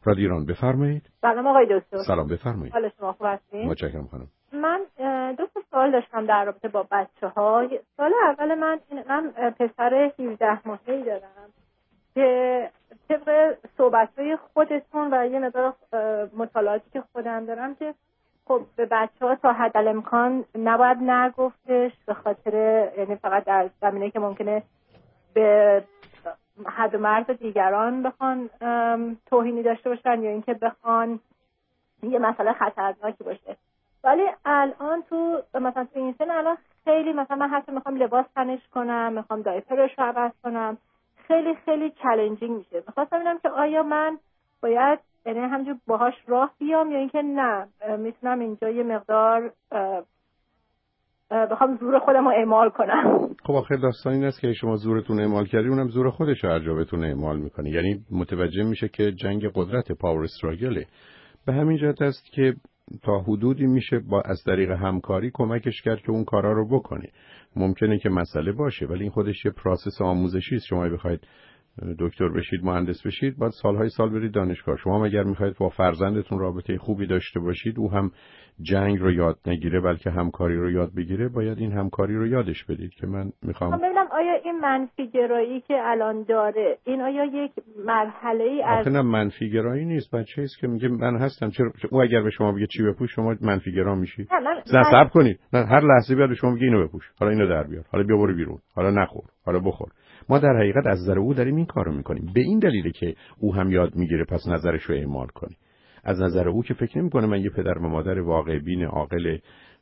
رادیو ایران بفرمایید. سلام آقای دکتر. سلام بفرمایید. حال شما خوب هستین؟ متشکرم خانم. من دو تا سوال داشتم در رابطه با بچه‌ها. سوال اول من پسر 17 ماهه‌ای دارم که طبق صحبت‌های خودتون و یه مقدار مطالعاتی که خودم دارم که خب به بچه‌ها تا حدالامکان نباید نگفتش، به خاطر یعنی فقط در زمینه‌ای که ممکنه به حد و مرز دیگران بخوان توهینی داشته باشن یا اینکه بخوان یه مسئله خطرناکی باشه. ولی الان مثلا تو این سن الان خیلی مثلا من حتی میخوام لباس تنش کنم، میخوام دایپرش رو عوض کنم، خیلی خیلی چالنجینگ میشه. میخواستم ببینم که آیا من باید یعنی همینجور باهاش راه بیام یا اینکه نه میتونم اینجا یه مقدار بخوام زور خودم رو اعمال کنم. خب آخر داستان این است که شما زورتون اعمال کردی، اونم زور خودش رو هر جا بتونه اعمال میکنه. یعنی متوجه میشه که جنگ قدرت، پاور استراگله. به همین جهت است که تا حدودی میشه از طریق همکاری کمکش کرد که اون کارا رو بکنه. ممکنه که مسئله باشه ولی این خودش یه پروسس آموزشی است. شما بخواید دکتر بشید، مهندس بشید، باید سالهای سال برید دانشگاه. شما اگر میخواید با فرزندتون رابطه خوبی داشته باشید، او هم جنگ رو یاد نگیره بلکه همکاری رو یاد بگیره، باید این همکاری رو یادش بدید که من میخوام ببینم آیا این منفی گرایی که الان داره این آیا یک مرحله‌ای از نه منفی گرایی نیست. بچه‌ای است که میگه من هستم. چرا او اگر به شما بگه چی بپوش شما منفی گرا میشید؟ نه صبر کنید. نه هر لحظه بیاد شما بگه اینو بپوش، حالا اینو در بیار، حالا بیا برو بیرون، حالا نخور، حالا بخور. ما در حقیقت از نظر او داریم این کارو میکنیم. به این دلیله که او هم یاد میگیره پس نظرش رو اعمال کنه. از نظر او که فکر نمیکنه من یه پدر و مادر واقع بین عاقل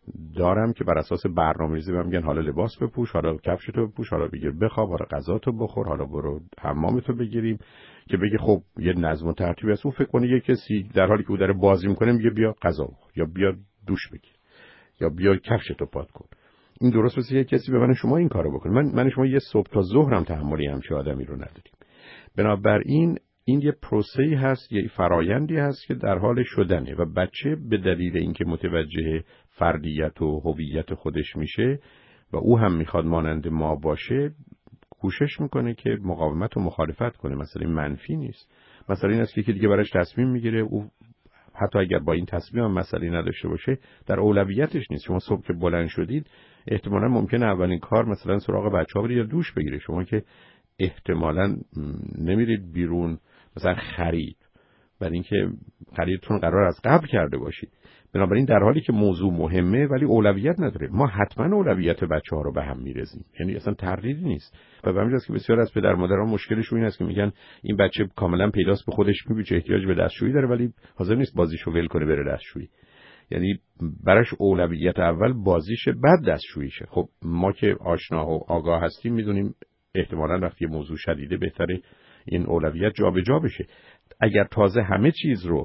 دارم که بر اساس برنامه‌ریزی بهم میگن حالا لباس بپوش، حالا کفشتو بپوش، حالا بگیر بخواب، حالا غذاتو بخور، حالا برو حمامتو بگیریم، که بگه خب یه نظم و ترتیبی هست. او فکر کنه یه کسی در حالی که او داره بازی میکنه میگه بیا غذا بخور یا بیا دوش بگیر یا بیا کفشتو پاک کن. این درست مثل یه کسی به من شما این کارو بکنه. من شما یه صبح تا ظهرم تحملی همچین آدمی رو نداریم. بنابراین این یه پروسه‌ای هست، یه فرایندی هست که در حال شدنه و بچه به دلیل اینکه متوجه فردیت و هویت خودش میشه و او هم میخواد مانند ما باشه، کوشش میکنه که مقاومت و مخالفت کنه. مثلا این منفی نیست. مثلا این است که دیگه براش تصمیم میگیره، او حتی اگر با این تصمیم هم مسئله نداشته باشه در اولویتش نیست. شما صبح که بلند شدید احتمالاً ممکنه اولین کار مثلا سراغ بچه‌ها برید یا دوش بگیره. شما که احتمالاً نمیرید بیرون مثلا خرید، برای اینکه خریدتون قرار از قبل کرده باشید. بنابراین در حالی که موضوع مهمه ولی اولویت نداره. ما حتما اولویت بچه‌ها رو به هم میرزیم، یعنی اصلا تردیدی نیست. و به همین جاست که بسیار از پدر مادران مشکلشون این است که میگن این بچه کاملا پیداست به خودش میگه احتیاج به دستشویی داره ولی حاضر نیست بازیشو ول کنه بره دستشویی. یعنی براش اولویت اول بازیشه بعد دستشوییشه. خب ما که آشنا و آگاه هستیم میدونیم احتمالاً وقتی موضوع شدیده بهتره این اولویت جابجا بشه. اگر تازه همه چیز رو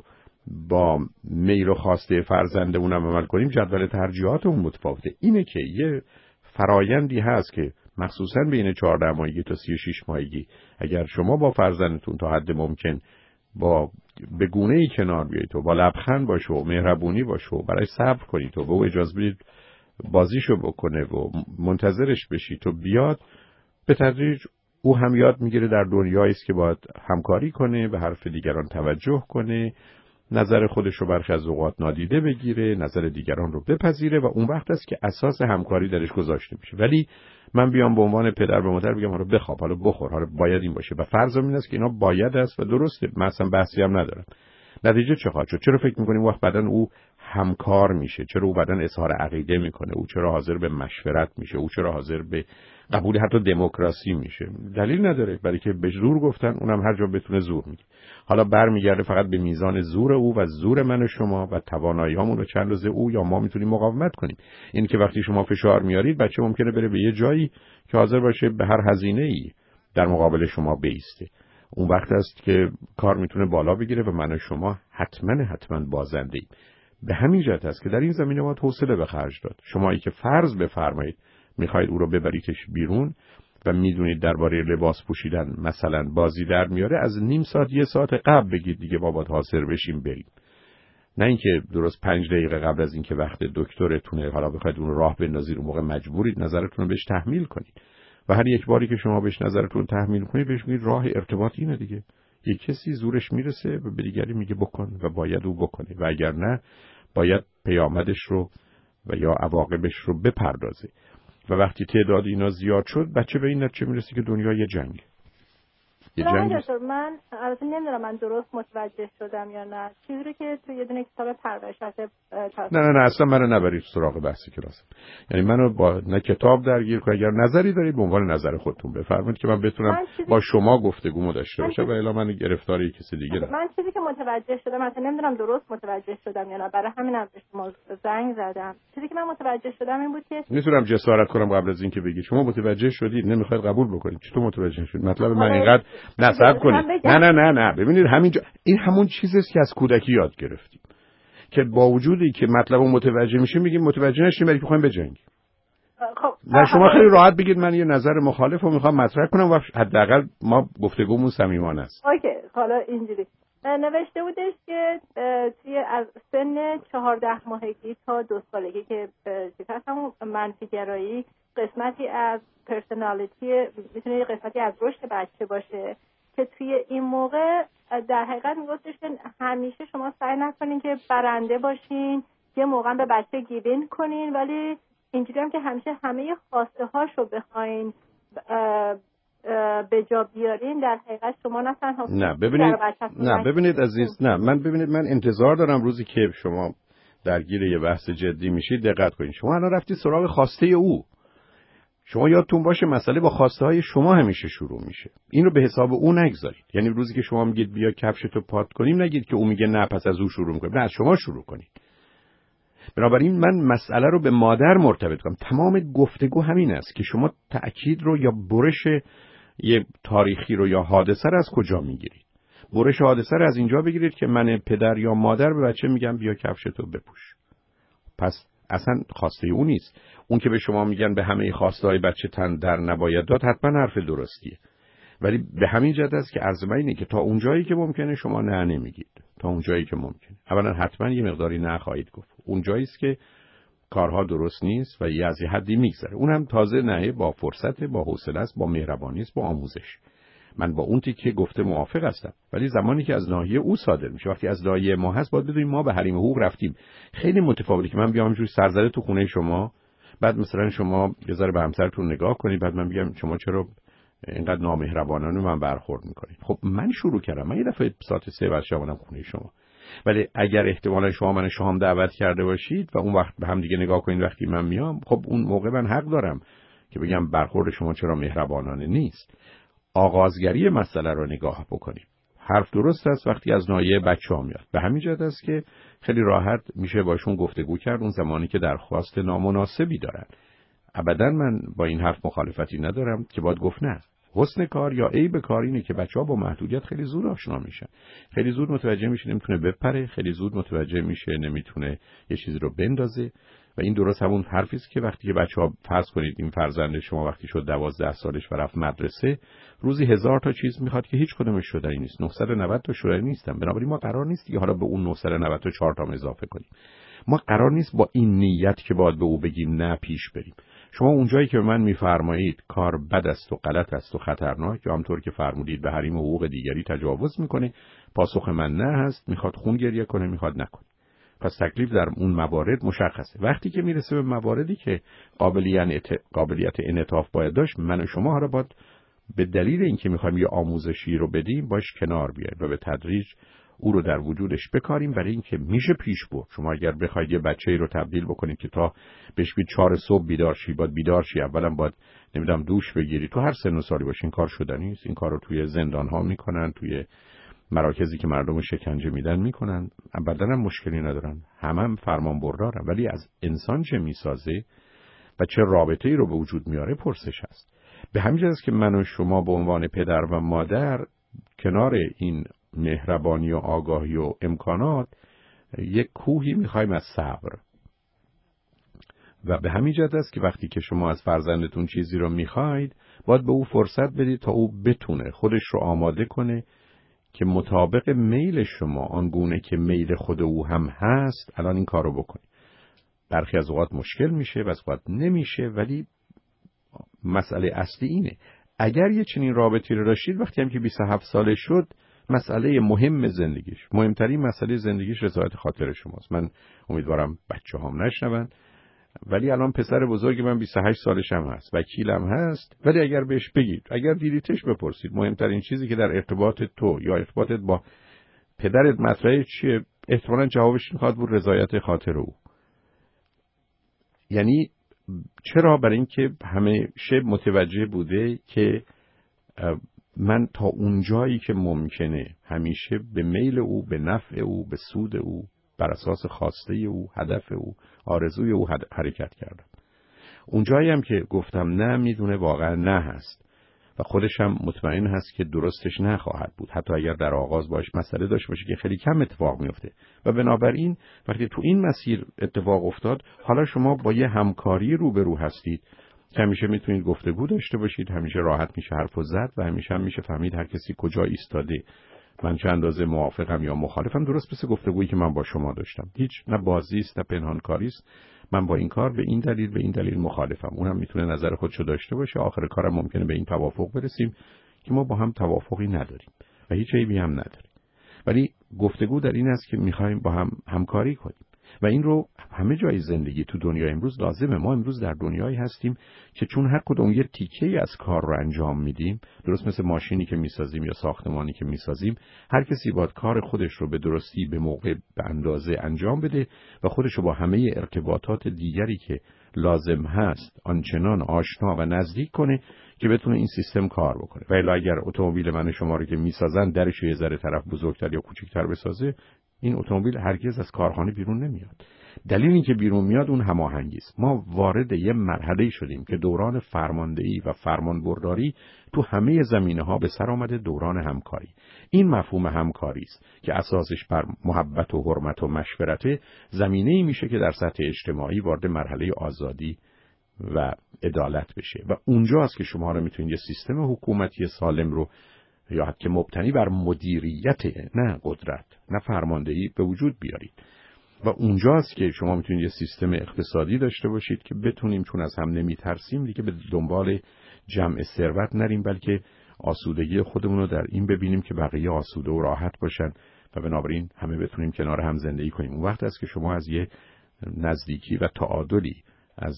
با میل و خواسته فرزندمونم عمل کنیم جدول ترجیحاتمون متفاوته. اینه که یه فرایندی هست که مخصوصاً بین 14 ماهگی تا 36 ماهگی اگر شما با فرزندتون تا حد ممکن با به گونه‌ای کنار بیایید و با لبخند باشه و مهربونی باشه و برای صبر کنید و به او اجازه بدید بازیشو بکنه و منتظرش بشید و بیاد، به تدریج او هم یاد میگیره در دنیایی است که باید همکاری کنه، به حرف دیگران توجه کنه، نظر خودش رو برخی از اوقات نادیده بگیره، نظر دیگران رو بپذیره و اون وقت است که اساس همکاری درش گذاشته میشه. ولی من بیام به عنوان پدر به مادر بگم حالا بخواب، حالا بخور، حالا باید این باشه و فرضم این است که اینا باید است و درسته، من اصلا بحثی هم ندارم. نتیجه چه خواهد شد؟ چرا فکر می‌کنیم وقت بعدن او همکار میشه؟ چرا او بعدن اظهار عقیده میکنه؟ او چرا حاضر به مشورت میشه؟ او چرا حاضر به قبول حتی دموکراسی میشه؟ دلیل نداره، برای که به زور گفتن اونم هر جا بتونه زور میگه. حالا برمیگرده فقط به میزان زور او و زور من و شما و توانایی‌هامون رو چند روزه او یا ما میتونیم مقاومت کنیم. این که وقتی شما فشار میارید بچه ممکنه بره به یه جایی که حاضر باشه به هر هزینه‌ای در مقابل شما بایسته. اون وقت است که کار میتونه بالا بگیره و من و شما حتما بازنده‌ایم. به همین جهت است که در این زمینه باید حوصله به خرج داد. شمایی که فرض بفرمایید میخواید او رو ببریدش بیرون و میدونید درباره لباس پوشیدن مثلا بازی در میاره، از نیم ساعت یه ساعت قبل بگید دیگه بابا حاضر بشیم بریم. نه اینکه درست 5 دقیقه قبل از اینکه وقت دکترتونه حالا بخواید اون راه بندازید، اون موقع مجبورید نظرتون رو بهش تحمیل کنید. و هر یک باری که شما بهش نظرتون تحمیل کنید بهش میگید راه ارتباط اینه دیگه. یک کسی زورش میرسه و به دیگری میگه بکن و باید او بکنه و اگر نه باید پیامدش رو و یا عواقبش رو بپردازه. و وقتی تعداد اینا زیاد شد بچه به این نتیجه میرسه که دنیا یه جنگه. من البته نمیدونم من درست متوجه شدم یا نه. چیزی رو که تو یه دونه کتاب پرورش نه اصلا منو نبرید سراغ بحثی کلاس. یعنی منو با نه کتاب درگیر کنید. اگر نظری دارید به عنوان نظر خودتون بفرمایید که من بتونم با شما گفتگو داشته باشم و الا من گرفتاری کسی دیگه نشم. من چیزی که متوجه شدم مثلا نمیدونم درست متوجه شدم یا نه، برای همینم به شما زنگ زدم. چیزی که من متوجه شدم این بود که میتونم جسارت کنم قبل از اینکه بگید شما متوجه شدید نمیخواید قبول بکنید. چطور متوجه شدید؟ مطلب من اینقدر نصب کنید. نه ببینید همینجا این همون چیزی است که از کودکی یاد گرفتیم که با وجودی که مطلبو متوجه میشیم میگیم متوجه نشیم ولی میخوایم بجنگیم. خب نه شما خیلی راحت بگید من یه نظر مخالف رو میخوام مطرح کنم و حداقل ما گفتگومون صمیمانه است. اوکی حالا اینجوری نوشته بودش که توی از سن 14 ماهگی تا 2 سالگی که همون منفی گرایی قسمتی از پرسونالیتی میتونه یه قسمتی از رشد بچه باشه که توی این موقع در حقیقت میگفتش که همیشه شما سعی نکنین که برنده باشین، یه موقع به بچه گیوین کنین، ولی اینجوری هم که همیشه همه خواسته هاشو بخواین به جا بیارین در حقیقت شما نه تنها ببینید عزیز من انتظار دارم روزی که شما درگیر یه بحث جدی میشید دقت کنین. شما الان رفتی سراغ خواسته او. شما یادتون باشه مسئله با خواسته های شما همیشه شروع میشه. این رو به حساب او نگذارید. یعنی روزی که شما میگید بیا کفشتو پات کنیم نگید که او میگه نه پس از او شروع میکنیم. نه از شما شروع کنید. بنابراین من مسئله رو به مادر مرتبط کنم. تمام گفتگو همین است که شما تأکید رو یا برش یه تاریخی رو یا حادثه رو از کجا میگیرید. برش حادثه رو از اینجا بگیرید که من پدر یا مادر به بچه میگم بیا کفشتو بپوش. پس اصلا خواسته اون نیست. اون که به شما میگن به همه خواسته های بچه تن در نباید داد حتما حرف درستیه. ولی به همین جهت است که عرض من اینه که تا اونجایی که ممکنه شما نه نمیگید. تا اونجایی که ممکنه. اولا حتما یه مقداری نه خواهید گفت. اونجایی است که کارها درست نیست و یه از یه حدی میگذره. اونم تازه نه با فرصت، با حوصله است، با مهربانی است، با آموزش. من با اون تیکه گفته موافق هستم. ولی زمانی که از ناحیه او صادر میشه، وقتی از ناحیه ما هست باید بدونیم ما به حریم حقوق رفتیم. خیلی متفاوته که من بیام اینجوری سرزده تو خونه شما، بعد مثلا شما یه ذره به همسرتون نگاه کنید، بعد من بگم شما چرا اینقدر نامهربانانه من برخورد میکنید. خب من شروع کردم. من یه دفعه ساعت 3 بعد شامم خونه شما. ولی اگر احتمالا شما من شام دعوت کرده باشید و اون وقت به هم دیگه نگاه کنید وقتی من میام، خب اون موقع من حق دارم که بگم برخورد شما چرا مهربانانه نیست. آغازگری مسئله رو نگاه بکنیم. حرف درست است وقتی از ناحیه بچه‌ها میاد. به همین جهت است که خیلی راحت میشه باشون گفتگو کرد اون زمانی که درخواست نامناسبی دارن. ابدا من با این حرف مخالفتی ندارم که باید گفت نه. حسن کار یا عیب کار اینه که بچه‌ها با محدودیت خیلی زود آشنا میشن. خیلی زود متوجه میشه نمیتونه بپره، خیلی زود متوجه میشه نمیتونه یه چیزی رو بندازه و این درست همون حرفی است که وقتی که بچه‌ها فرض کنید این فرزند شما وقتی شد 12 سالش و رفت مدرسه، روزی 1000 تا چیز میخواد که هیچ کدومش شدنی نیست. 990 تا شدنی نیستن. بنابراین ما قرار نیست که حالا به اون 990 تا 4 تا اضافه کنیم. ما قرار نیست با این نیت که باید به او بگیم نه پیش بریم. شما اونجایی که به من میفرمایید کار بد است و غلط است و خطرناک یا همطور که فرمودید به حریم حقوق دیگری تجاوز میکنه، پاسخ من نه هست. میخواد خون گریه کنه، میخواد نکنه. پس تکلیف در اون موارد مشخصه. وقتی که میرسه به مواردی که قابلیت انعطاف باید داشت، من و شما را باید به دلیل اینکه میخوایم یه آموزشی رو بدیم باش کنار بیایم و به تدریج او رو در وجودش بکاریم برای اینکه میشه پیش برد. شما اگر بخواید یه بچه‌ای رو تبدیل بکنید که تا بهش بگید 4 صبح بیدار شی، باید بیدار شی، اولا باید نمیدونم دوش بگیری، تو هر سن و سالی باشه این کار شدنی است. این کار رو توی زندان‌ها میکنن، توی مراکزی که مردم شکنجه میدن میکنن. ابداً هم مشکلی ندارن، هم فرمان بردارن. ولی از انسان چه میسازه و چه رابطه‌ای رو به وجود میاره پرسش هست. به همین جهت است که من و شما به عنوان پدر و مادر کنار این مهربانی و آگاهی و امکانات یک کوهی میخوایم از صبر. و به همین جهت است که وقتی که شما از فرزندتون چیزی رو میخواید باید به او فرصت بدید تا او بتونه خودش رو آماده کنه که مطابق میل شما آنگونه که میل خود او هم هست الان این کار رو بکنه. برخی از اوقات مشکل میشه و از اوقات نمیشه، ولی مسئله اصلی اینه اگر یه چنین رابطی رو داشتید وقتی هم که 27 ساله شد مسئله مهم زندگیش، مهمترین مسئله زندگیش رضایت خاطر شماست. من امیدوارم بچه‌هام نشنون، ولی الان پسر بزرگ من 28 سالش هم هست، وکیلم هست، ولی اگر بهش بگید، اگر دیدیتش بپرسید مهمترین چیزی که در ارتباط تو یا ارتباطت با پدرت مطرحه چیه، احتمالاً جوابش میخواد بود رضایت خاطر او. یعنی چرا؟ برای اینکه همیشه متوجه بوده که من تا اونجایی که ممکنه همیشه به میل او، به نفع او، به سود او، بر اساس خواسته او، هدف او، آرزوی او حرکت کردم. اونجایی هم که گفتم نه، میدونه واقعا نه هست و خودش هم مطمئن هست که درستش نخواهد بود، حتی اگر در آغاز باش مسئله داشت باشه که خیلی کم اتفاق میفته. و بنابراین وقتی تو این مسیر اتفاق افتاد، حالا شما با یه همکاری روبرو هستید که همیشه میتونید گفتگو داشته باشید، همیشه راحت میشه حرفو زد و همیشه هم میشه فهمید هر کسی کجا ایستاده، من چه اندازه موافقم یا مخالفم، درست مثل گفتگویی که من با شما داشتم. هیچ نه بازی است نه پنهانکاری است. من با این کار به این دلیل مخالفم، اونم میتونه نظر خودشو داشته باشه. آخر کارم ممکنه به این توافق برسیم که ما با هم توافقی نداریم و هیچ عیبی هم نداریم، ولی گفتگو در این است که میخوایم با هم همکاری کنیم و این رو همه جای زندگی تو دنیا امروز لازمه. ما امروز در دنیایی هستیم که چون هر کدوم یه تیکه‌ای از کار رو انجام میدیم، درست مثل ماشینی که میسازیم یا ساختمانی که میسازیم، هر کسی باید کار خودش رو به درستی، به موقع، به اندازه انجام بده و خودش رو با همه ارتباطات دیگری که لازم هست آنچنان آشنا و نزدیک کنه که بتونه این سیستم کار بکنه. و الا اگر اتومبیل من شما رو که میسازن درش یه ذره طرف بزرگتر یا کوچکتر بسازه، این اتومبیل هرگز از کارخانه بیرون نمیاد. دلیل این که بیرون میاد اون هماهنگی است. ما وارد یه مرحله شدیم که دوران فرماندهی و فرمانبرداری تو همه زمینه‌ها به سر آمده دوران همکاری. این مفهوم همکاری است که اساسش بر محبت و حرمت و مشورت، زمینه‌ای میشه که در سطح اجتماعی وارد مرحله آزادی و عدالت بشه و اونجاست که شما رو میتونید یه سیستم حکومتی سالم رو یا حتی مبتنی بر مدیریت، نه قدرت، نه فرماندهی، به وجود بیارید. و اونجاست که شما میتونید یه سیستم اقتصادی داشته باشید که بتونیم، چون از هم نمیترسیم دیگه، به دنبال جمع ثروت نریم، بلکه آسودگی خودمون رو در این ببینیم که بقیه آسوده و راحت باشن و بنابراین همه بتونیم کنار هم زندگی کنیم. اون وقت است که شما از یه نزدیکی و تعادلی از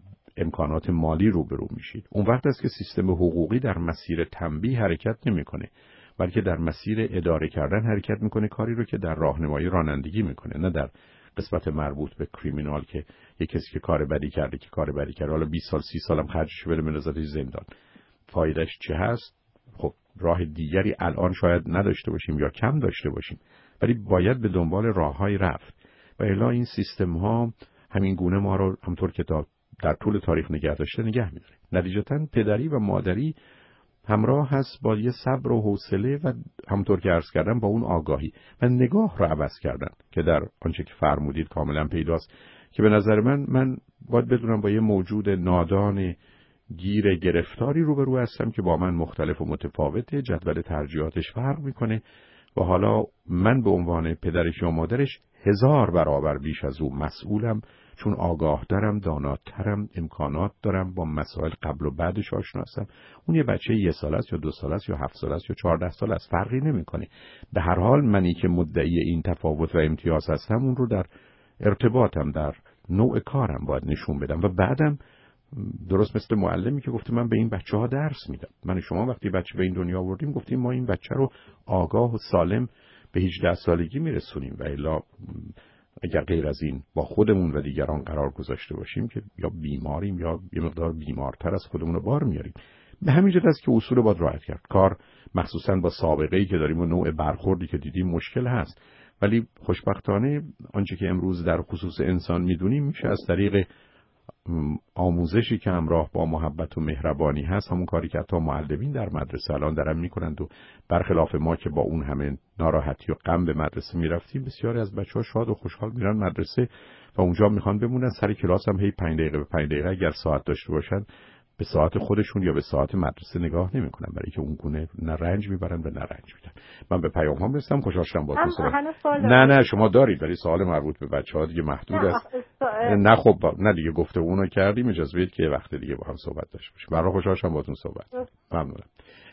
امکانات مالی روبرو میشید. اون وقت است که سیستم حقوقی در مسیر تنبیه حرکت نمیکنه، بلکه در مسیر اداره کردن حرکت میکنه، کاری رو که در راهنمایی رانندگی میکنه، نه در قسمت مربوط به کریمینال که یک کسی که کار بدی کرده حالا 20 سال 30 سالم خرجش بده بندازتش زندان. فایدهش چه هست؟ خب راه دیگری الان شاید نداشته باشیم یا کم داشته باشیم، ولی باید به دنبال راههای رفت و الا این سیستم ها همین گونه ما رو همطور که در طول تاریخ نگه داشته نگه می‌داره. نتیجتاً پدری و مادری همراه هست با یه صبر و حوصله و همطور که عرض کردم با اون آگاهی و نگاه رو عوض کردن که در آنچه که فرمودید کاملا پیداست که به نظر من باید بدونم با یه موجود نادان گیر گرفتاری روبرو هستم که با من مختلف و متفاوته، جدول ترجیحاتش فرق میکنه و حالا من به عنوان پدرش یا مادرش 1000 برابر بیش از او مسئولم، چون آگاه دارم، داناترم، امکانات دارم، با مسائل قبل و بعدش آشنا هستم. اون یه بچه 1 ساله است یا 2 ساله است یا 7 ساله است یا 14 ساله است، فرقی نمیکنه. به هر حال منی که مدعی این تفاوت و امتیاز هستم، اون رو در ارتباطم، در نوع کارم باید نشون بدم و بعدم درست مثل معلمی که گفته من به این بچه‌ها درس میدم. من شما وقتی بچه به این دنیا آوردیم گفتیم ما این بچه رو آگاه و سالم به 18 سالگی میرسونیم و الا اگر غیر از این با خودمون و دیگران قرار گذاشته باشیم که یا بیماریم یا یه مقدار بیمارتر از خودمون رو بار میاریم. به همین جهت است که اصول باید رعایت کرد. کار مخصوصا با سابقه‌ای که داریم و نوع برخوردی که دیدیم مشکل هست، ولی خوشبختانه آنچه که امروز در خصوص انسان میدونیم میشه از طریق آموزشی که همراه با محبت و مهربانی هست، همون کاری که حتی معلمین در مدرسه الان دارن میکنند و برخلاف ما که با اون همه ناراحتی و غم به مدرسه میرفتیم، بسیاری از بچه‌ها شاد و خوشحال میرن مدرسه و اونجا میخوان بمونن. سر کلاس هم هی 5 دقیقه به 5 دقیقه اگر ساعت داشته باشن به ساعت خودشون یا به ساعت مدرسه نگاه نمیکنن، برای که اون گونه نه رنج میبرن و نه رنج میدن. من به پیام هم رسیدم، خوشحال شدم باهاتون صحبت. نه شما دارید، ولی سوال مربوط به بچه‌ها دیگه محدود است. نه خب نه دیگه گفته اونو کردیم، اجازه بدید که وقت دیگه با هم صحبت داشته باشیم. برای خوشحال شدم باهاتون صحبت. ممنونم.